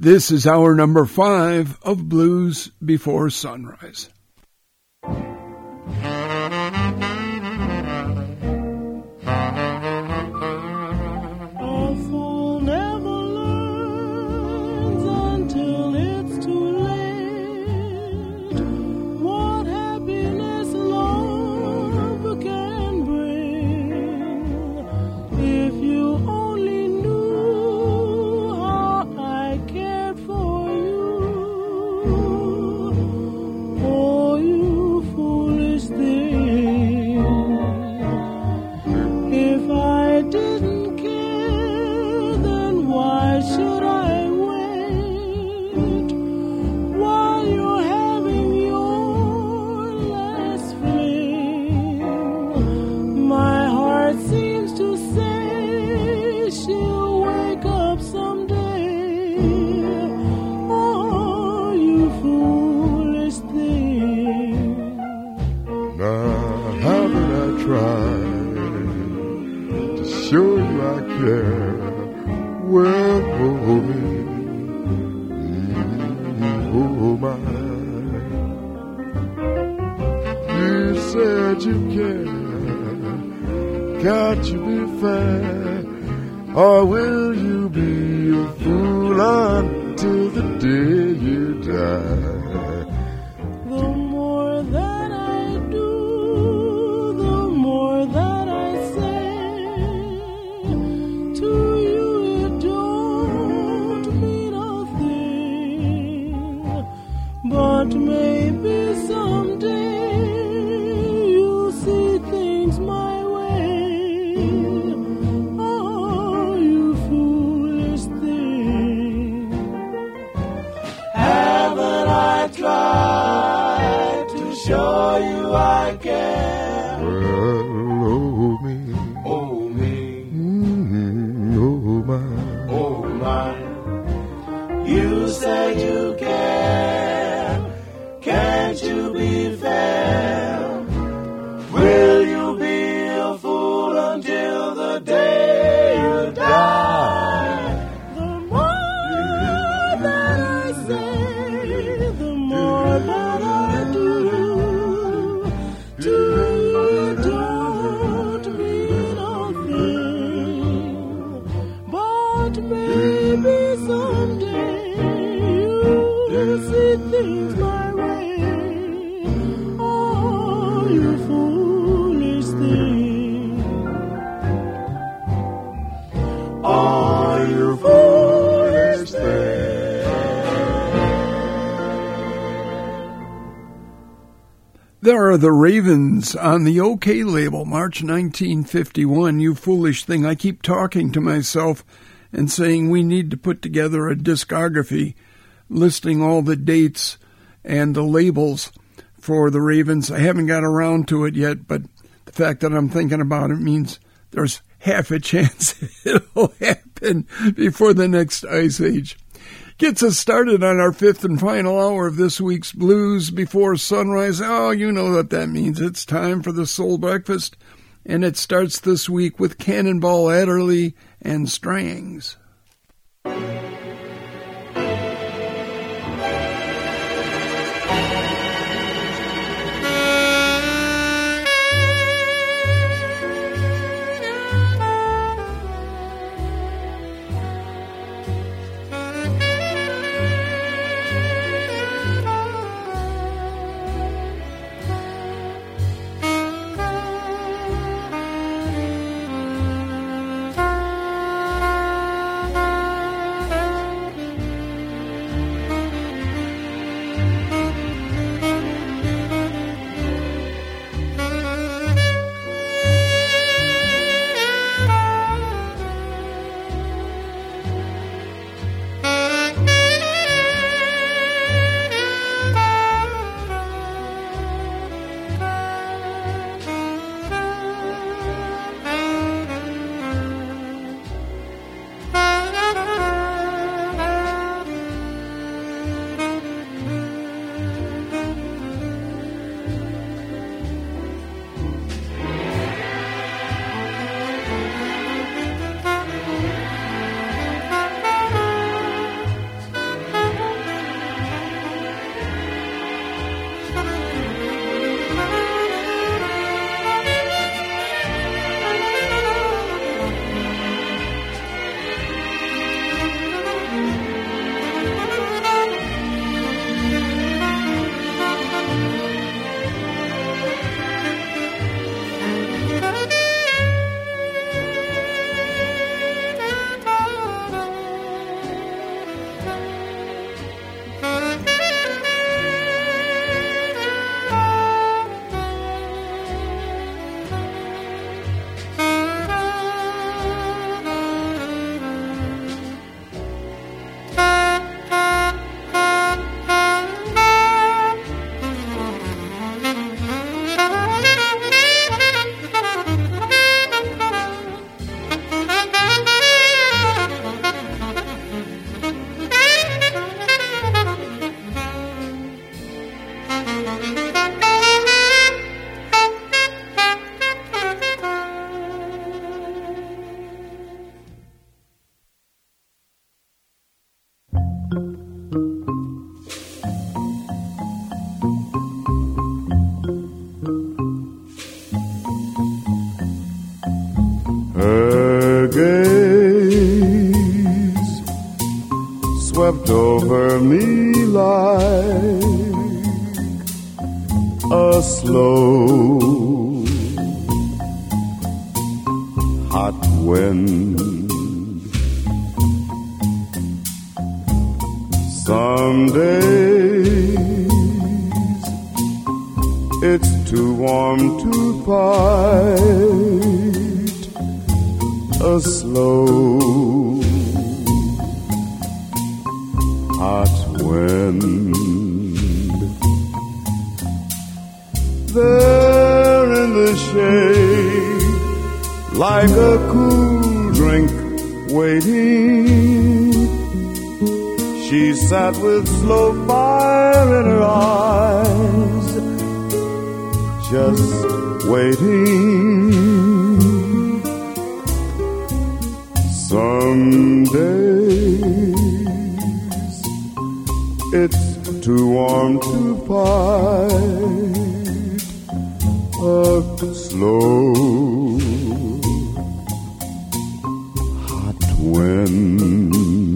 This is hour number 5 of Blues Before Sunrise. Or will you be a fool until the day you die? The more that I do, the more that I say to you, it don't mean a thing. But maybe someday you'll see things my way. Try to show you I care. Well, oh me, oh me, oh my, oh my. You say you care, can't you be fair? Will you be a fool until the day you die? The more that I say, the more that I do, to you don't mean a thing. But maybe someday you'll see things my way. Oh, you foolish thing. Oh, you foolish thing. There are the Ravens on the OK label, March 1951. You foolish thing. I keep talking to myself and saying we need to put together a discography listing all the dates and the labels for the Ravens. I haven't got around to it yet, but the fact that I'm thinking about it means there's half a chance it'll happen before the next ice age. Gets us started on our 5th and final hour of this week's Blues Before Sunrise. Oh, you know what that means. It's time for the Soul Breakfast, and it starts this week with Cannonball Adderley and Strangs. Her gaze swept over me like a slow hot wind. Some days it's too warm to fight a slow hot wind. There in the shade, like a cool drink waiting, she sat with slow fire in her eyes, just waiting. Some days it's too warm to fight a slow hot wind.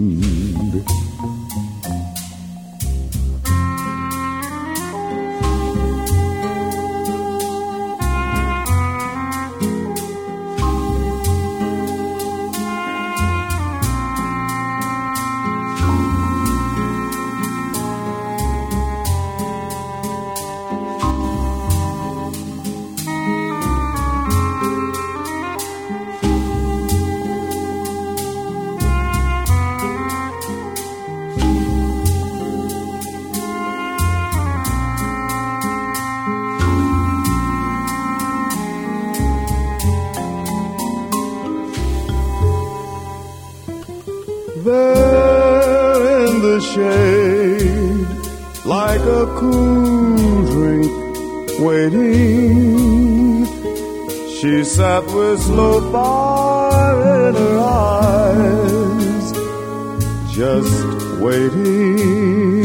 There in the shade, like a cool drink waiting, she sat with slow fire in her eyes, just waiting.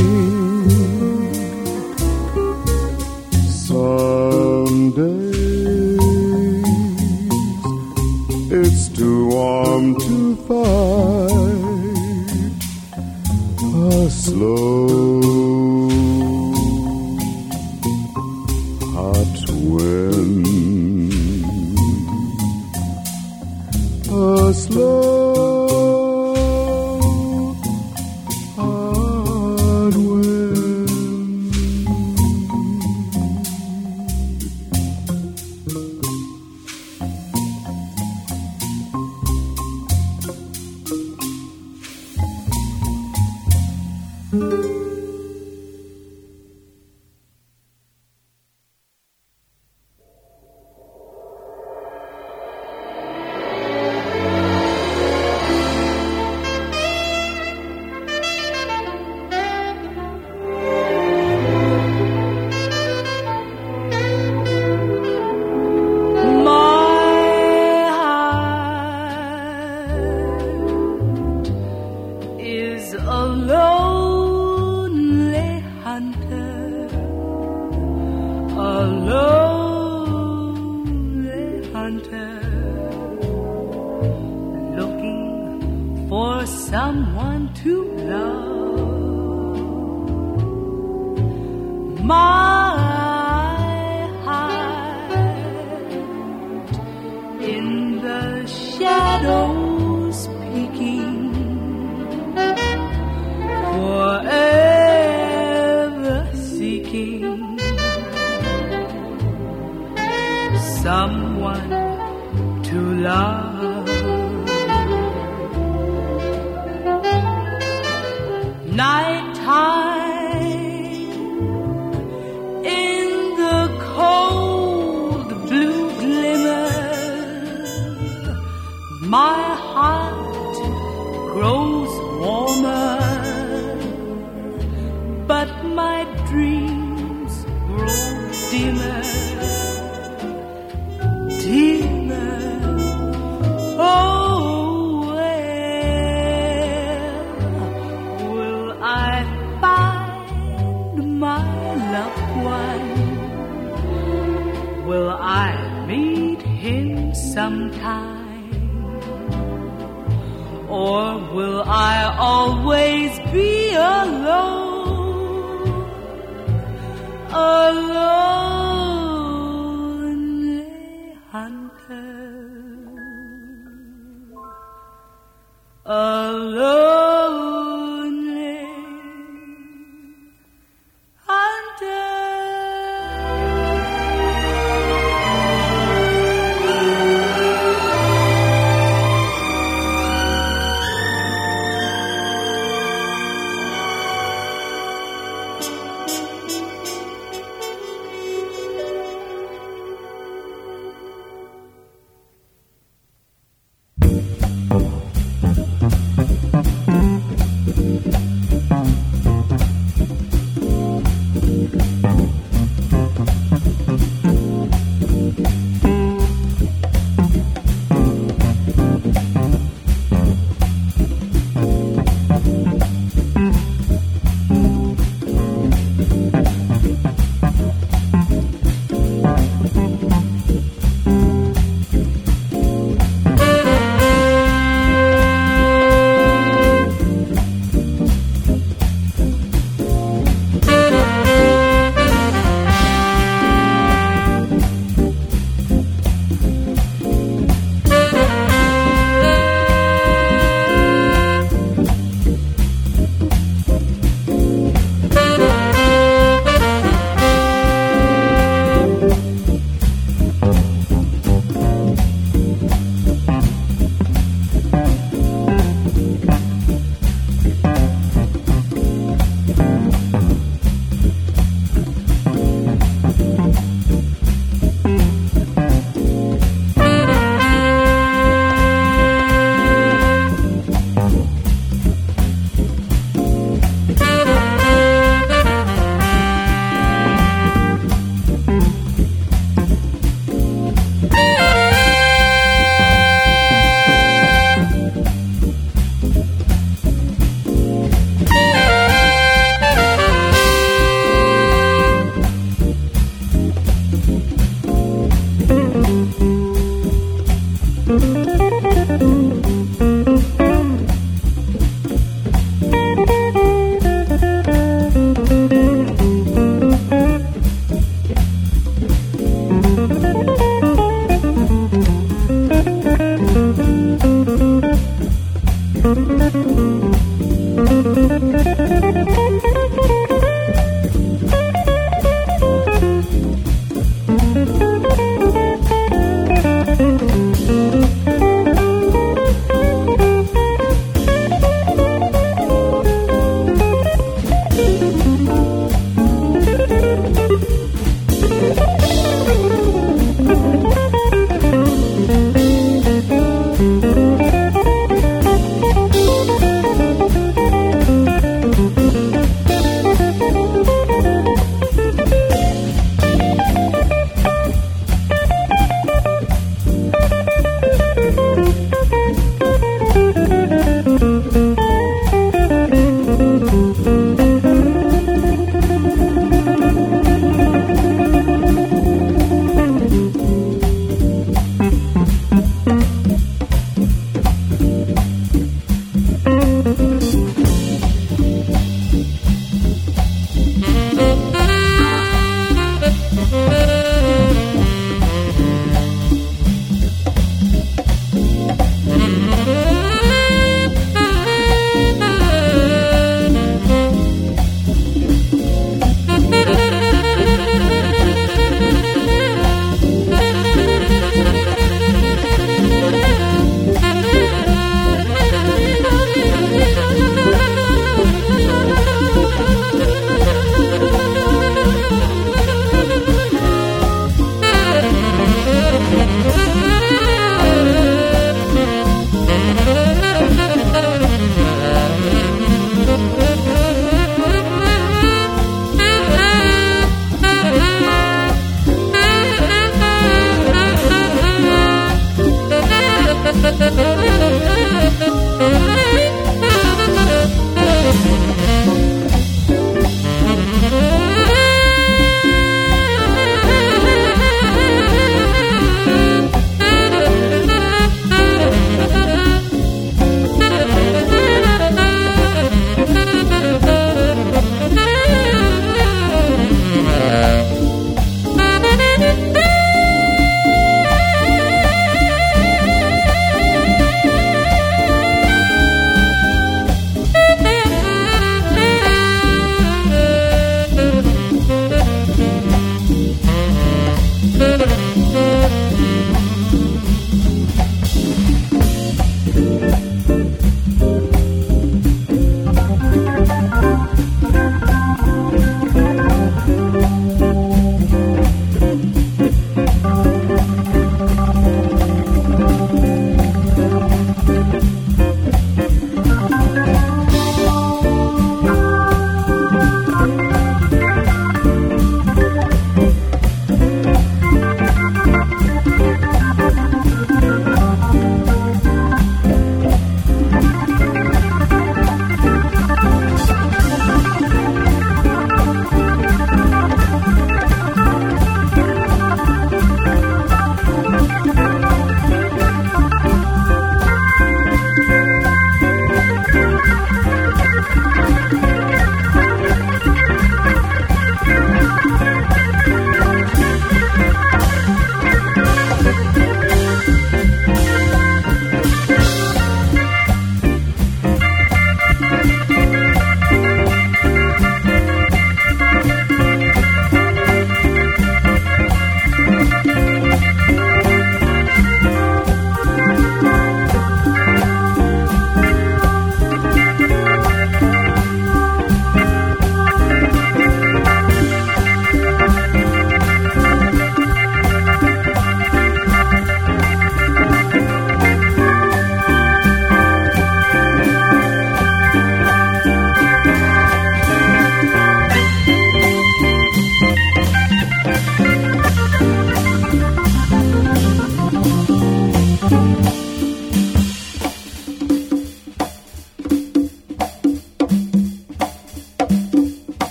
Some days it's too warm to fight a slow hot wind, a slow hot wind. Someone to love. My heart in the shadows peeking, forever seeking someone to love. Nighttime in the cold blue glimmer, my heart grows warmer, but my dreams grow dimmer, dimmer. Oh, where will I will I meet him sometime? Or will I always be alone? A lonely hunter. A lonely hunter.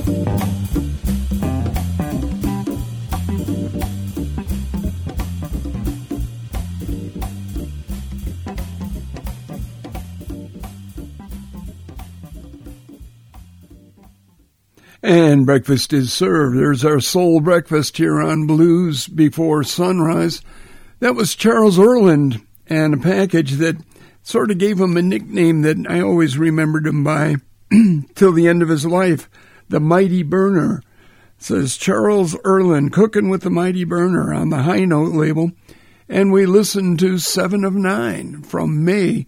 And breakfast is served. There's our soul breakfast here on Blues Before Sunrise. That was Charles Earland and a package that sort of gave him a nickname that I always remembered him by till the end of his life, the Mighty Burner. It says Charles Earland, Cooking with the Mighty Burner on the High Note label. And we listened to 7 of 9 from May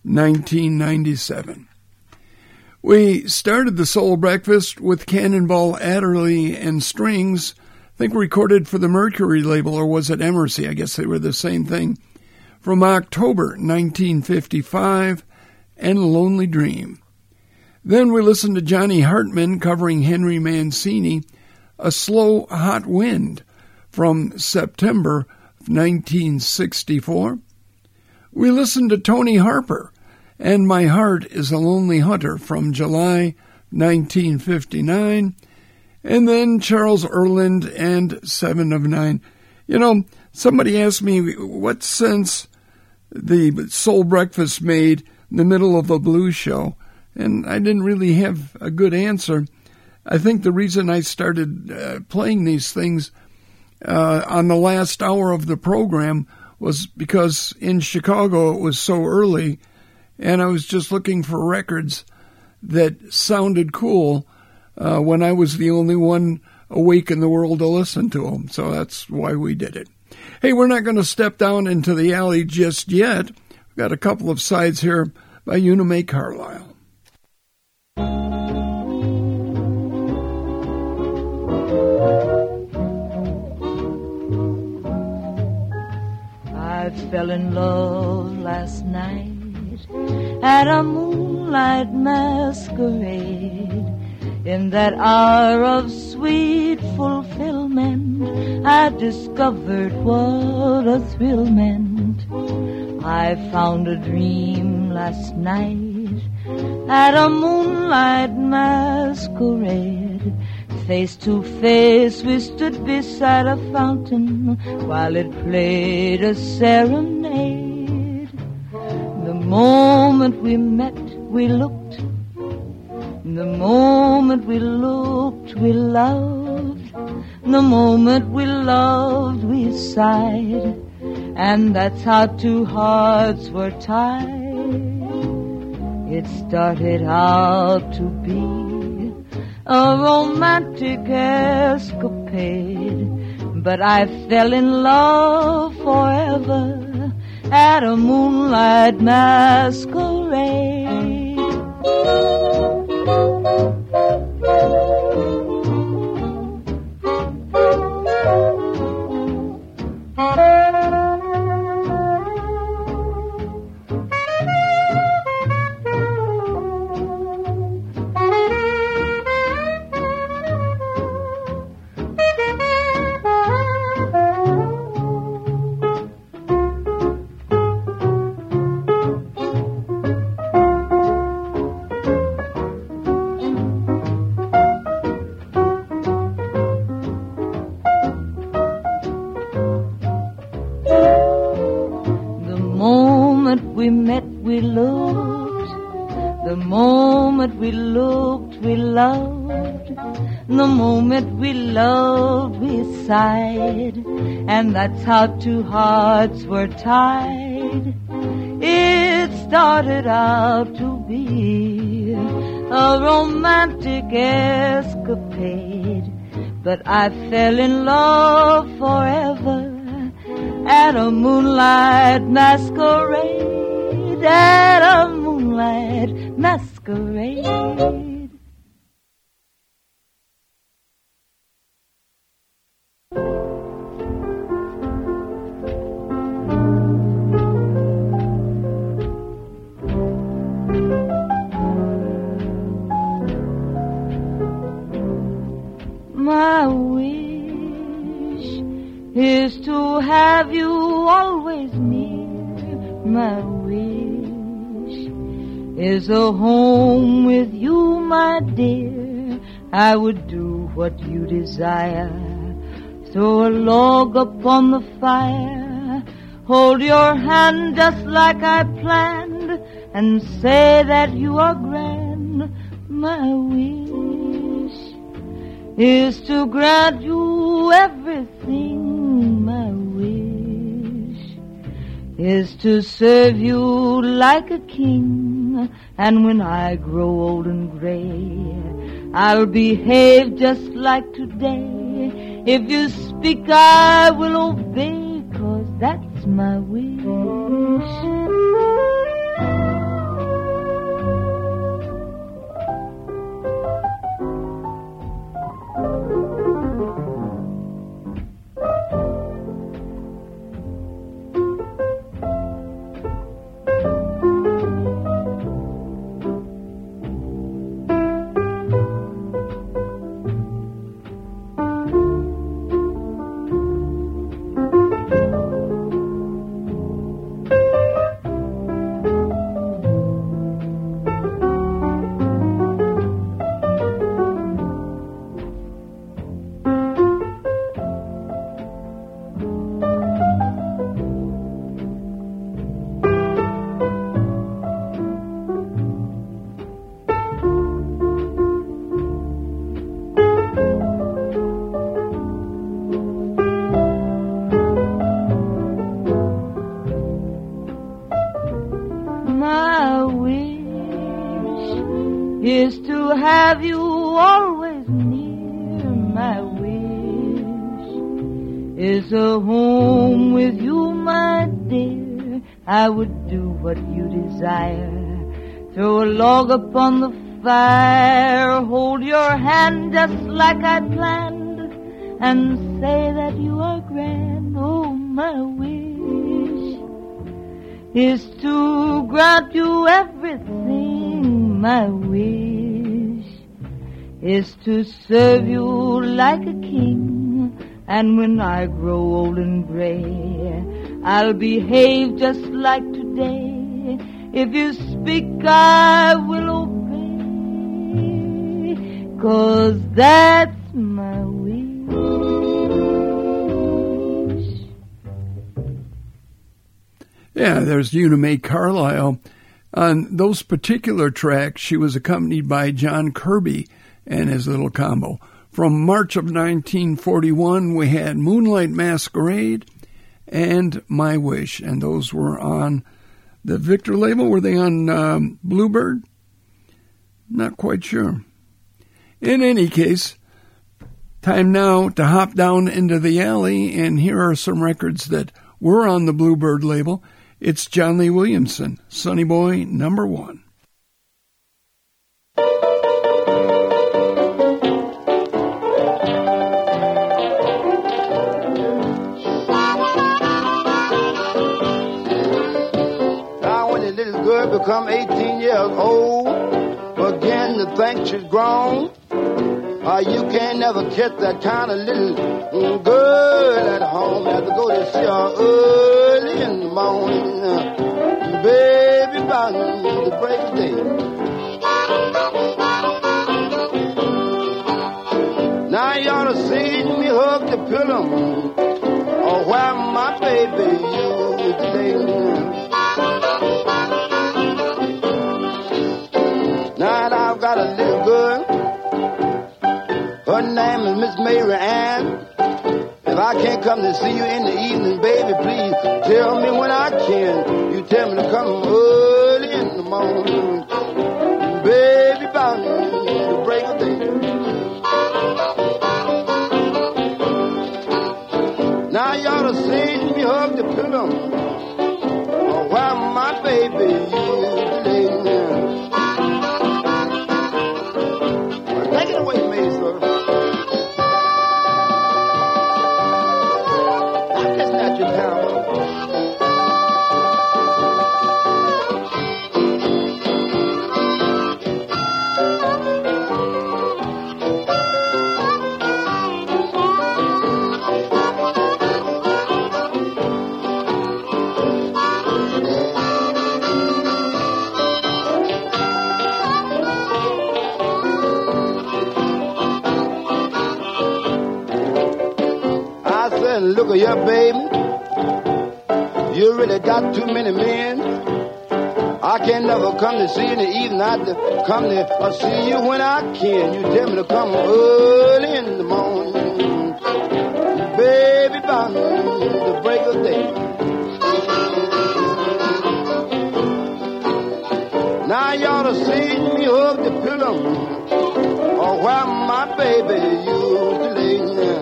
1997. We started the Soul Breakfast with Cannonball Adderley and Strings, I think recorded for the Mercury label, or was it Emercy? I guess they were the same thing. From October 1955, and Lonely Dream. Then we listened to Johnny Hartman covering Henry Mancini, A Slow Hot Wind, from September 1964. We listened to Tony Harper, and My Heart is a Lonely Hunter, from July 1959, and then Charles Earland and 7 of 9. You know, somebody asked me what sense the Soul Breakfast made in the middle of a blues show, and I didn't really have a good answer. I think the reason I started playing these things on the last hour of the program was because in Chicago it was so early, and I was just looking for records that sounded cool when I was the only one awake in the world to listen to them. So that's why we did it. Hey, we're not going to step down into the alley just yet. We've got a couple of sides here by Una Mae Carlisle. I fell in love last night at a moonlight masquerade. In that hour of sweet fulfillment, I discovered what a thrill meant. I found a dream last night at a moonlight masquerade. Face to face we stood beside a fountain while it played a serenade. The moment we met, we looked. The moment we looked, we loved. The moment we loved, we sighed. And that's how two hearts were tied. It started out to be a romantic escapade, but I fell in love forever at a moonlight masquerade. And that's how two hearts were tied. It started out to be a romantic escapade, but I fell in love forever at a moonlight masquerade, at a moonlight masquerade. My wish is to have you always near. My wish is a home with you, my dear. I would do what you desire. Throw a log upon the fire, hold your hand just like I planned, and say that you are grand. My wish is to grant you everything. My wish is to serve you like a king. And when I grow old and gray, I'll behave just like today. If you speak, I will obey, 'cause that's my wish. Is to have you always near. My wish is a home with you, my dear. I would do what you desire. Throw a log upon the fire, hold your hand just like I planned, and say that you are grand. Oh, my wish is to grant you everything. My wish is to serve you like a king. And when I grow old and gray, I'll behave just like today. If you speak, I will obey, 'cause that's my wish. Yeah, there's Una Mae Carlisle. On those particular tracks, she was accompanied by John Kirby and his little combo. From March of 1941, we had Moonlight Masquerade and My Wish, and those were on the Victor label. Were they on Bluebird? Not quite sure. In any case, time now to hop down into the alley, and here are some records that were on the Bluebird label. It's John Lee Williamson, Sonny Boy number 1. Now when the little girl become 18 years old, begin to think she's grown, you can't never catch that kind of little girl at home. You have to go to see her early in the morning, baby, about the break of day. Now you ought to see me hug the pillow, or where my baby used to lay. Now I've got a little girl. Her name is Miss Mary Ann. If I can't come to see you in the evening, baby, please tell me when I can. You tell me to come early in the morning, baby, about the break of day. Now you ought to see me hug the pillow, or where my baby used to lay. Take it away, Mason. and look at your baby. You really got too many men. I can never come to see you in the evening. I come to see you when I can. You tell me to come early in the morning. Baby, by the break of day. Now you ought to see me hug the pillow, or where my baby used to lay.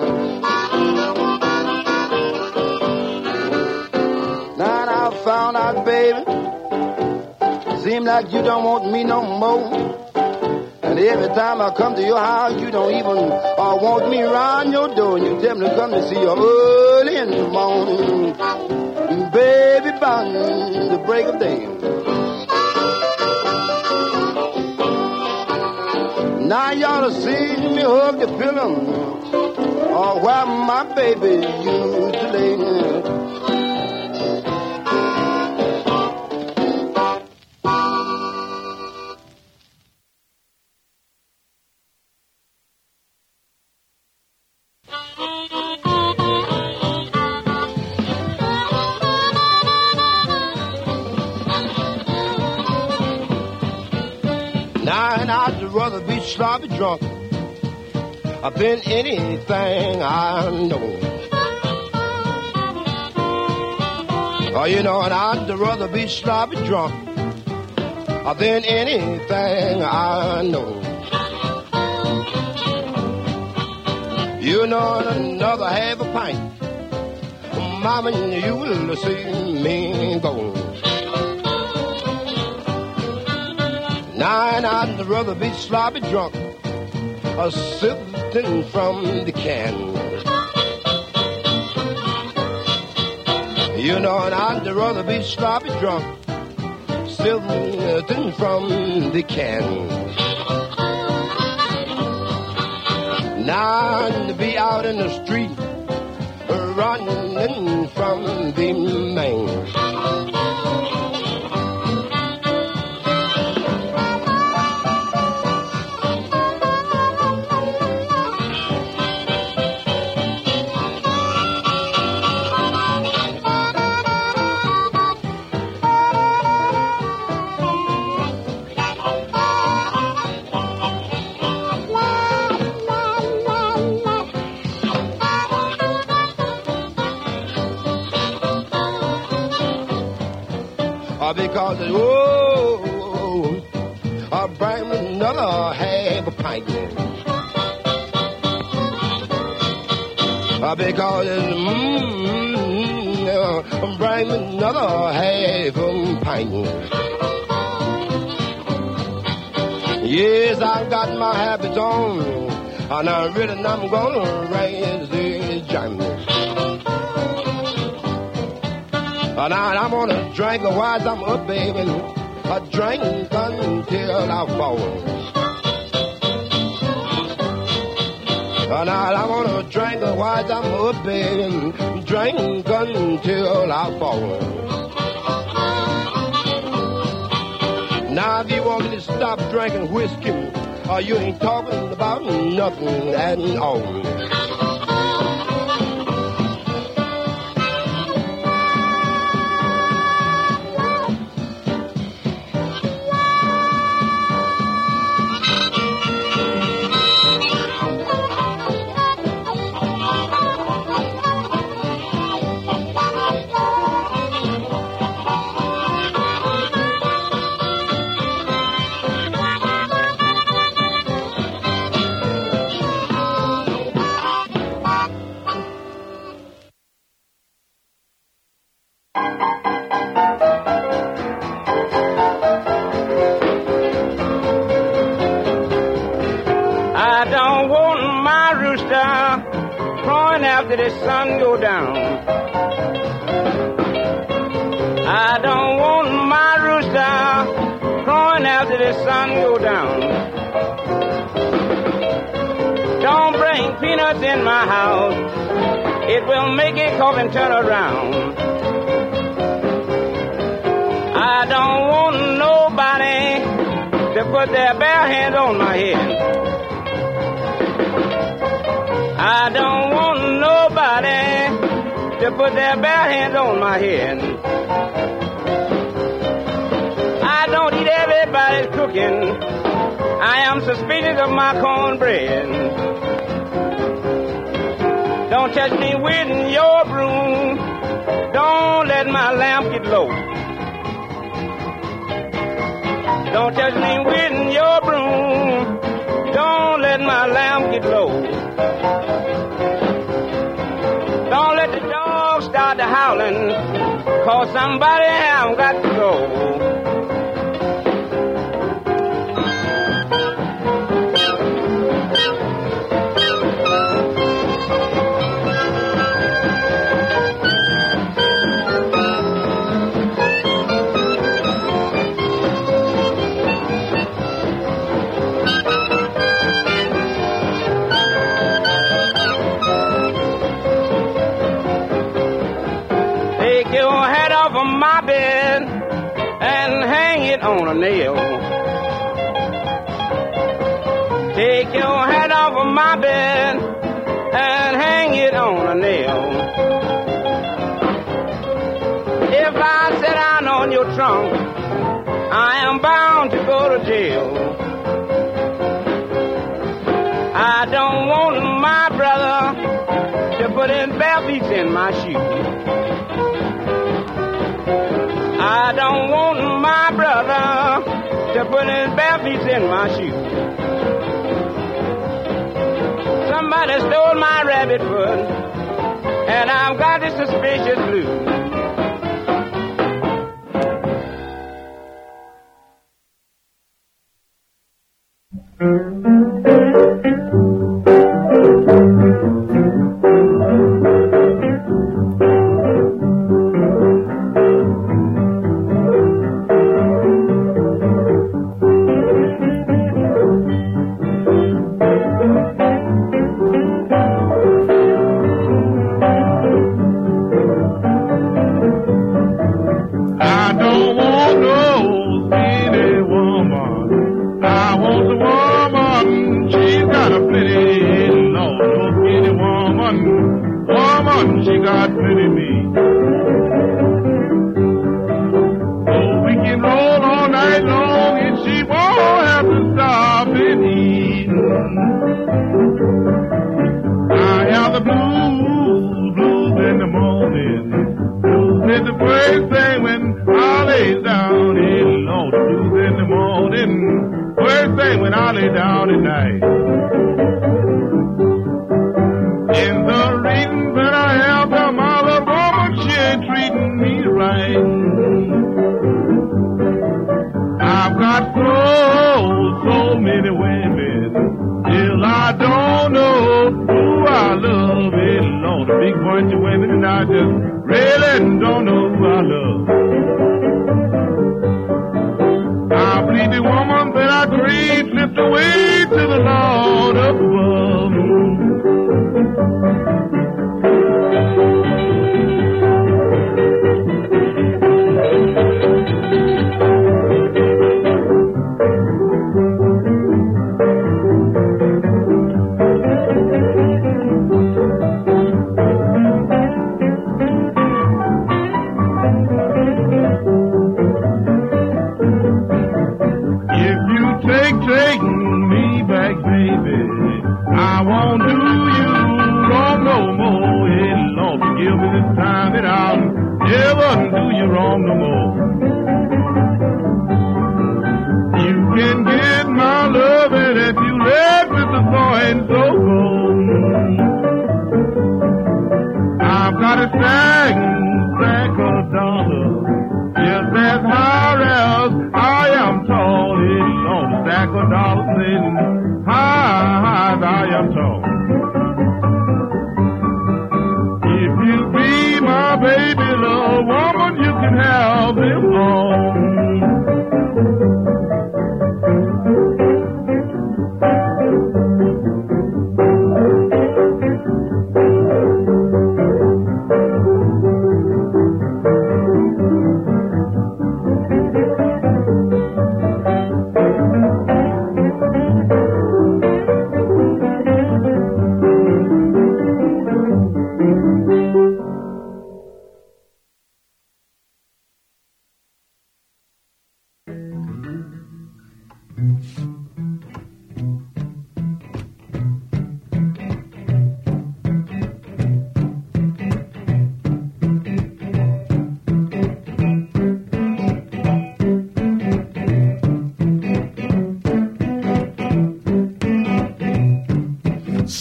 Now I found out, baby, seem like you don't want me no more. And every time I come to your house, you don't even want me around your door. And you tell me to come to see you early in the morning. Baby, by the break of day. Now you ought to see me hug the pillow, or where my baby used to lay. Now and I'd rather be sloppy drunk than anything I know. Oh, you know, and I'd rather be sloppy drunk than anything I know. You know, another half a pint, mama, you will see me go. Now and I'd rather be sloppy drunk sipping from the can. You know, and I'd rather be sloppy drunk sipping from the can. Now I'd be out in the street running from the man. Because I bring me another half a pint. Because bring me another half a pint. Yes, I got my habits on, and I really I'm gonna raise the jam. And I'm gonna drink while I'm up, baby. I drink until I fall. And I'm gonna drink while I'm up, baby. Drink until I fall. Now if you want me to stop drinking whiskey, you ain't talking about nothing at all. After the sun go down, I don't want my rooster crowing after the sun go down. Don't bring peanuts in my house, it will make a coffin turn around. I don't want nobody to put their bare hands on my head. I don't want nobody to put their bare hands on my head. I don't eat everybody's cooking. I am suspicious of my cornbread. Don't touch me with your broom. Don't let my lamp get low. Don't touch me with your broom. Don't let my lamp get low. Don't let the dog start to howling, 'cause somebody have got to go. Take your head off of my bed and hang it on a nail. Take your head off of my bed and hang it on a nail. If I sit down on your trunk, I am bound to go to jail. I don't want my brother to put in bare feet in my shoes. I don't want my brother to put his bare feet in my shoes. Somebody stole my rabbit foot, and I've got the suspicious blues.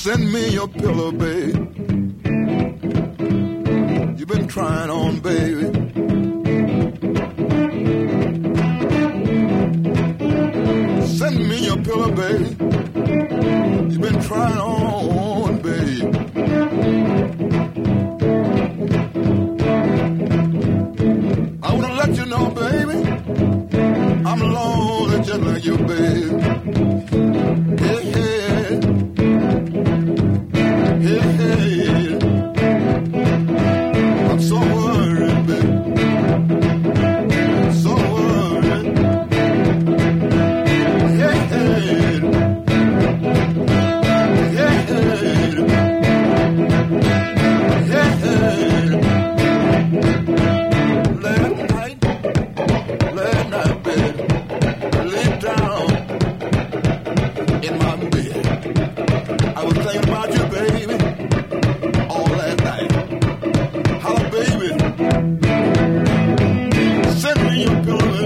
Send me your pillow, babe. You've been trying on, baby. Send me your pillow, babe. You've been trying on, babe. I wanna let you know, baby, I'm lonely just like you, babe. Hey, hey. Hey, hey. I'm so worried, babe. So worried. Hey, hey. Hey, hey. Hey, hey. Last night, babe, I lay down in my bed. I was thinking about you, baby, all last night. Holla, baby, send me your pillow.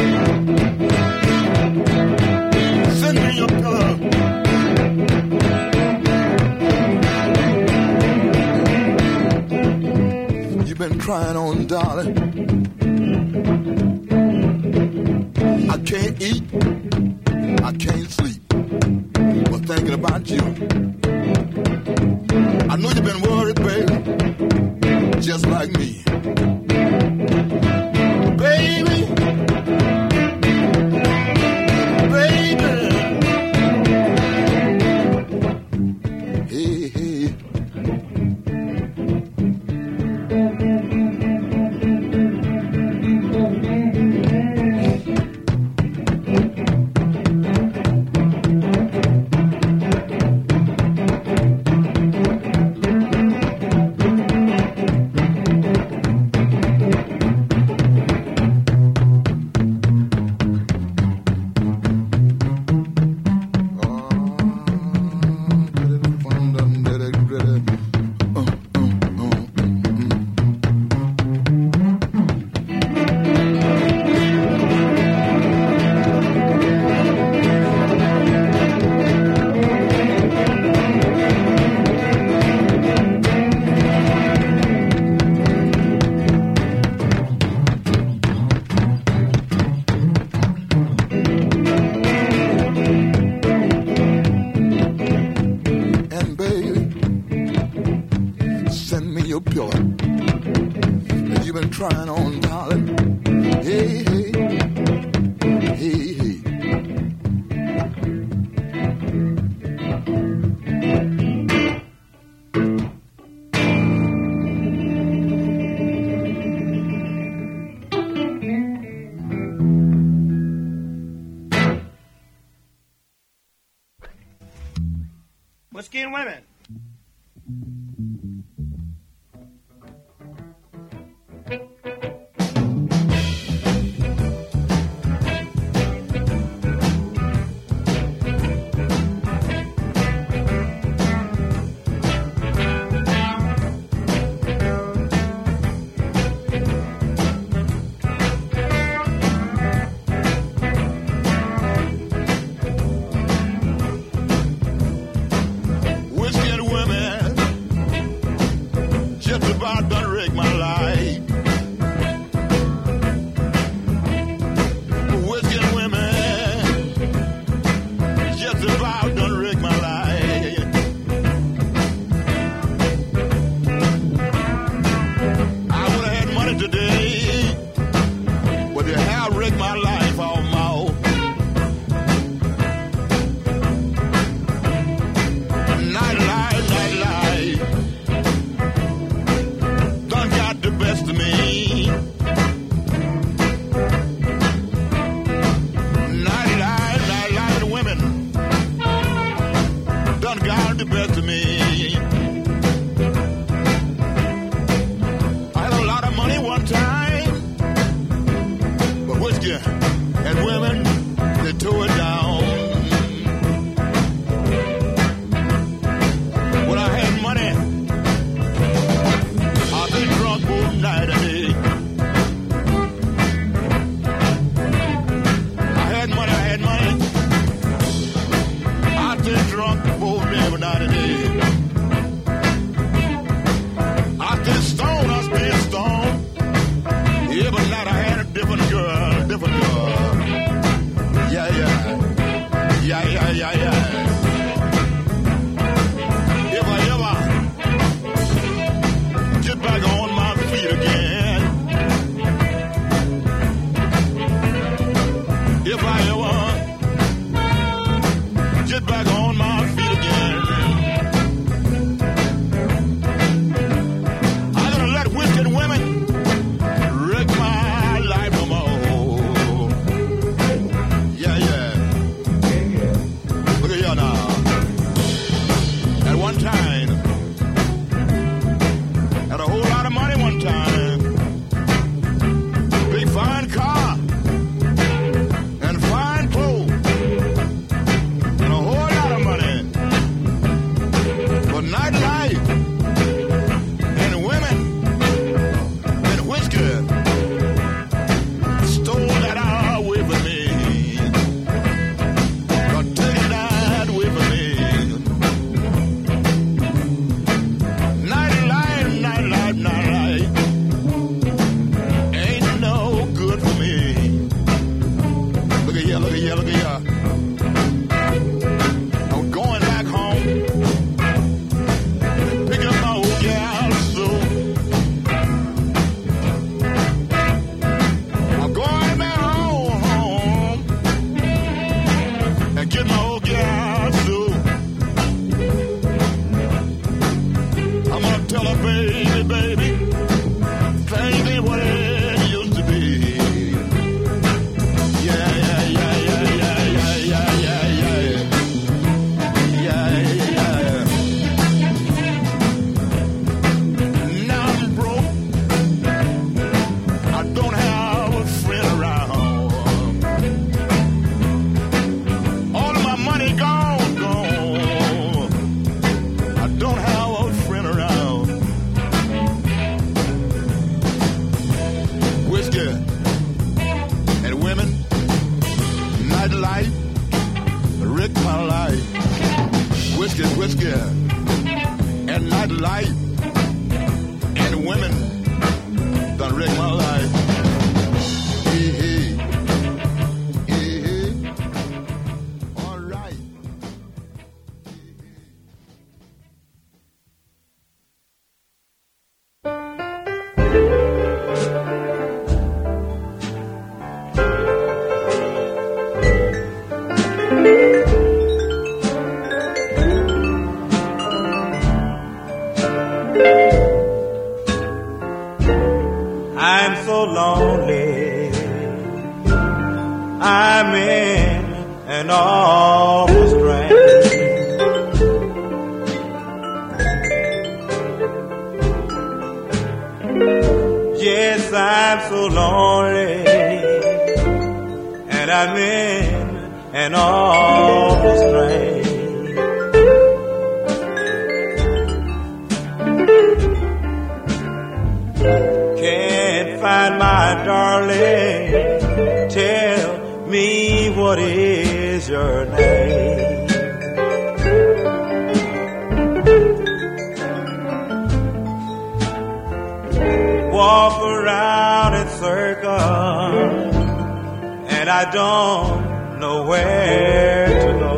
Send me your pillow. You've been trying on, darling. I can't eat, I can't sleep, but thinking about you. I know you've been worried, baby, just like me. Baby, baby, hey, hey. Trying on, darling. Hey, hey, hey, hey. Whiskey and women. Whiskey nightlife and women and whiskey stole that away from me. Gonna take that away from me. Nightlife, nightlife, nightlife ain't no good for me. Look at here, look at here, look at here. I'm going back home, picking up my old gal soul. I'm going back home and get my old gal soul. I'm gonna tell her, baby, baby, things ain't what it used to be. Yeah, yeah, yeah, yeah, yeah, yeah, yeah, yeah, yeah, yeah, yeah. Now I'm broke. I don't have a friend around. All of my money gone, gone. I don't have a friend around. Whiskey and women, nightlife, wreck my life. Whiskey, whiskey, and nightlife, and women done wreck my life. Hey, hey, hey, hey. All right. I'm so lonely. I'm in an awful strain. Yes, I'm so lonely, and I'm in an awful strain. Can't find my darling. Tell me, what is your name? Walk around in circles, and I don't know where to go.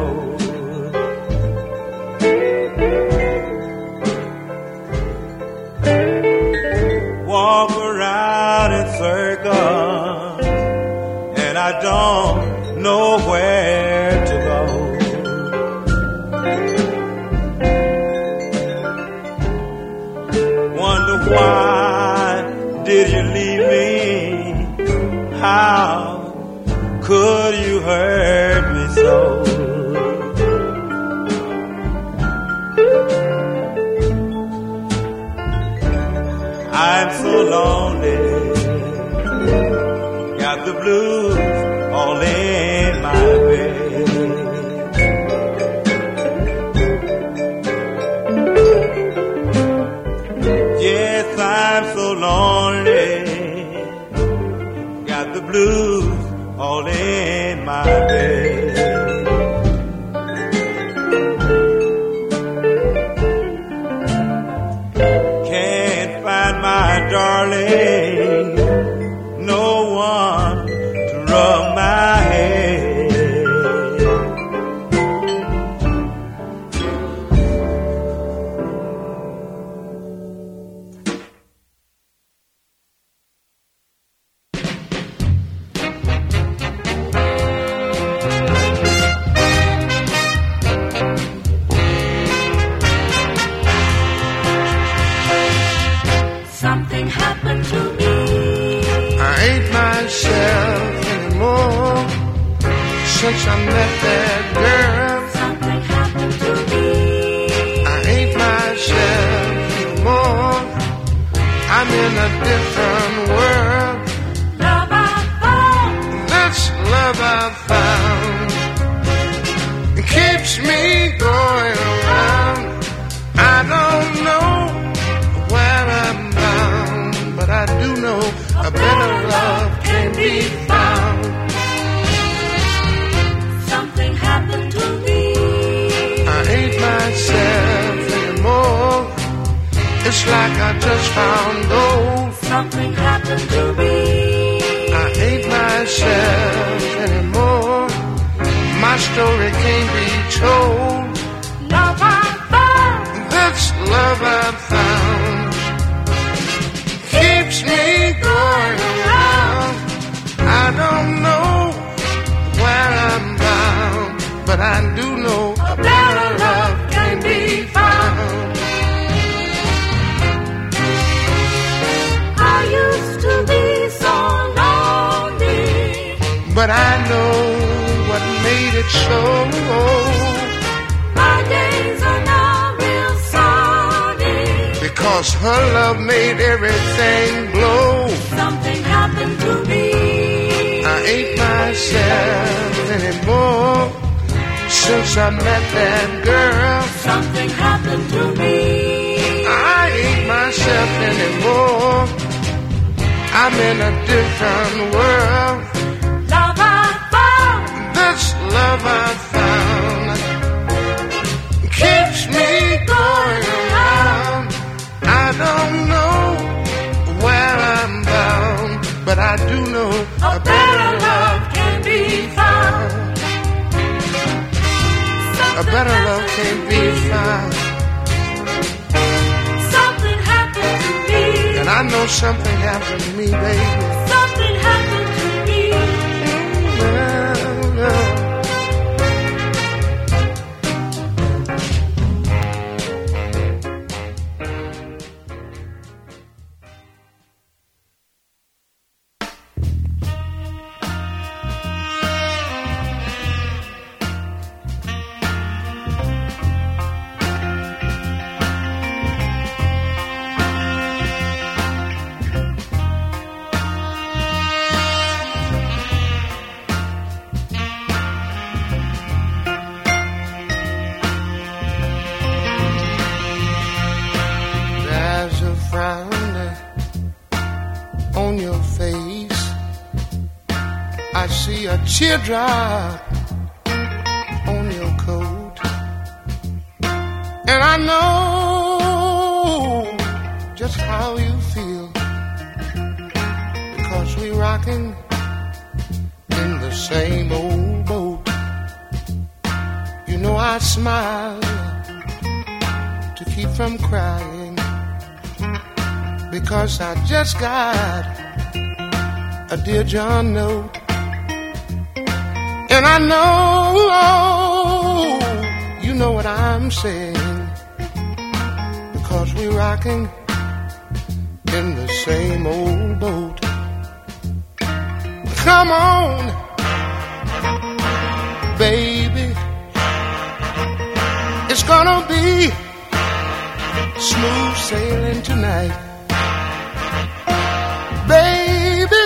Walk around in circles, and I don't know where to go. Wonder why did you leave me? How could you hurt me so? I'm so lonely, got the blues all in my bed. Yes, I'm so lonely, got the blues all in my bed. My darling, no one to rub my head. Something happened to me. I ain't myself anymore since I met that girl. Something happened to me. I ain't myself anymore. I'm in a different world. Love I found. That's love I found. It keeps me going around. I love can be found. Something happened to me. I ain't myself anymore. It's like I just found gold. Something happened to me. I ain't myself anymore. My story can't be told. Love I found. This love I found keeps me going around. I don't know where I'm bound, but I do know a better love can be found. I used to be so lonely, But I know what made it so. my days are now real sunny. Because her love made everything glow. Something happened to me. I ain't myself anymore. Since I met that girl, Something happened to me. I ain't myself anymore. I'm in a different world. Love I found. This love I found keeps me going around. I don't know where I'm bound, but I do know A better love can be found. a better love can be found. Something happened to me. And I know something happened to me, baby. Something happened to me. Well, well. There's a frown on your face. I see a teardrop on your coat. And I know just how you feel. Because we rocking in the same old boat. You know I smile to keep from crying, because I just got a Dear John note. And I know you know what I'm saying, because we're rocking in the same old boat. Come on, baby, it's gonna be smooth sailing tonight. Baby,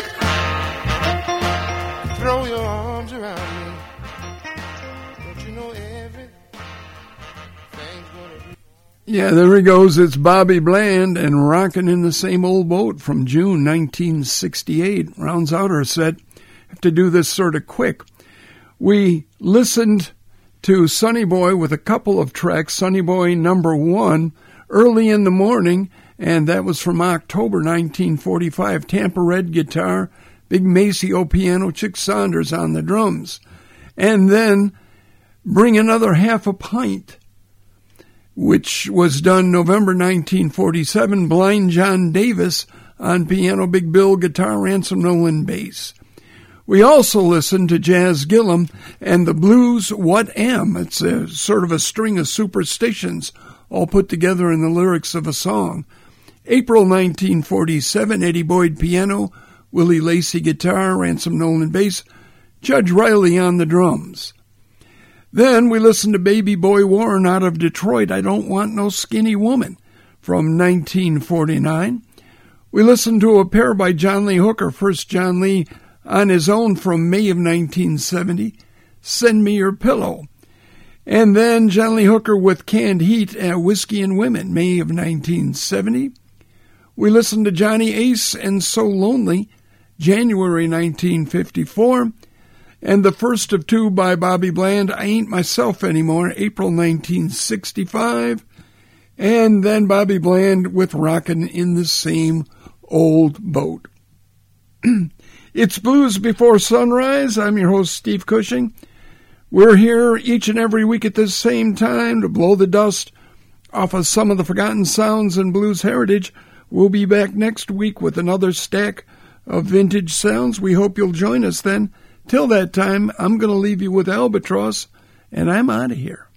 throw your arms around me. Don't you know everything's gonna be... Yeah, there he goes. It's Bobby Bland and Rockin' in the Same Old Boat from June 1968. Rounds out our set. Have to do this sort of quick. We listened to Sonny Boy with a couple of tracks. Sonny Boy number 1, Early in the Morning, and that was from October 1945. Tampa Red guitar, Big Maceo piano, Chick Saunders on the drums. And then Bring Another Half a Pint, which was done November 1947. Blind John Davis on piano, Big Bill guitar, Ransom Nolan bass. We also listened to Jazz Gillum and the Blues What Am. It's a sort of a string of superstitions all put together in the lyrics of a song. April 1947, Eddie Boyd piano, Willie Lacey guitar, Ransom Nolan bass, Judge Riley on the drums. Then we listened to Baby Boy Warren out of Detroit, I Don't Want No Skinny Woman, from 1949. We listened to a pair by John Lee Hooker, first John Lee on his own from May of 1970, Send Me Your Pillow. And then John Lee Hooker with Canned Heat, Whiskey and Women, May of 1970. We listened to Johnny Ace and So Lonely, January 1954. And the first of two by Bobby Bland, I Ain't Myself Anymore, April 1965. And then Bobby Bland with Rockin' in the Same Old Boat. It's Blues Before Sunrise. I'm your host, Steve Cushing. We're here each and every week at this same time to blow the dust off of some of the forgotten sounds in blues heritage. We'll be back next week with another stack of vintage sounds. We hope you'll join us then. Till that time, I'm going to leave you with Albatross, and I'm out of here.